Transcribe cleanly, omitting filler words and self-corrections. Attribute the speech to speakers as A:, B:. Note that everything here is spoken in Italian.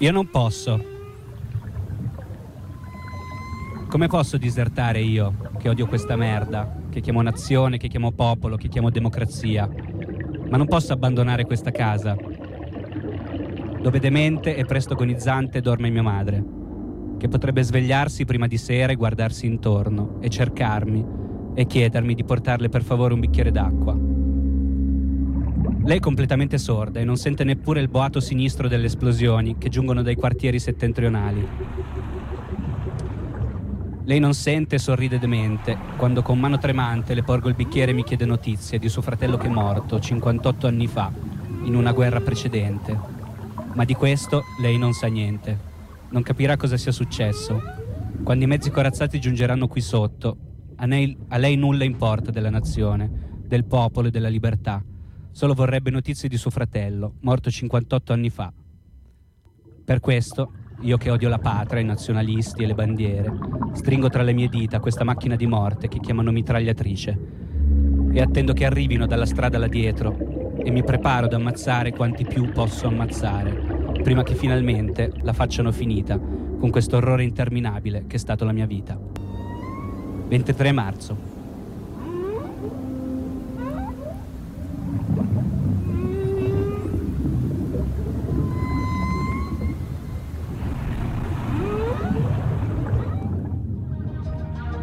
A: Io non posso. Come posso disertare io, che odio questa merda, che chiamo nazione, che chiamo popolo, che chiamo democrazia? Ma non posso abbandonare questa casa, dove demente e presto agonizzante dorme mia madre, che potrebbe svegliarsi prima di sera e guardarsi intorno, e cercarmi, e chiedermi di portarle per favore un bicchiere d'acqua. Lei è completamente sorda e non sente neppure il boato sinistro delle esplosioni che giungono dai quartieri settentrionali. Lei non sente e sorride demente quando con mano tremante le porgo il bicchiere e mi chiede notizie di suo fratello che è morto 58 anni fa in una guerra precedente. Ma di questo lei non sa niente. Non capirà cosa sia successo. Quando i mezzi corazzati giungeranno qui sotto, a lei nulla importa della nazione, del popolo e della libertà. Solo vorrebbe notizie di suo fratello, morto 58 anni fa. Per questo, io che odio la patria, i nazionalisti e le bandiere, stringo tra le mie dita questa macchina di morte che chiamano mitragliatrice e attendo che arrivino dalla strada là dietro e mi preparo ad ammazzare quanti più posso ammazzare, prima che finalmente la facciano finita con questo orrore interminabile che è stato la mia vita. 23 marzo.